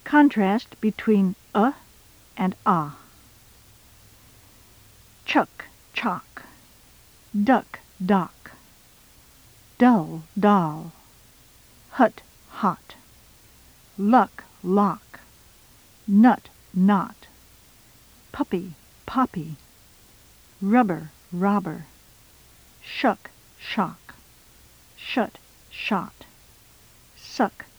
Contrast between and ah. Chuck, chalk. Duck, dock. Dull, doll. Hut, hot. Luck, lock. Nut, knot. Puppy, poppy. Rubber, robber. Shuck, shock. Shut, shot. Suck,